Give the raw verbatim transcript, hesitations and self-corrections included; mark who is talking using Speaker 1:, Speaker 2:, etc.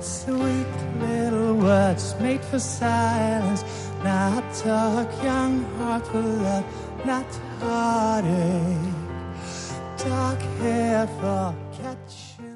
Speaker 1: Sweet little words made for silence. Not talk, young heart for love, not heartache. Dark hair for catching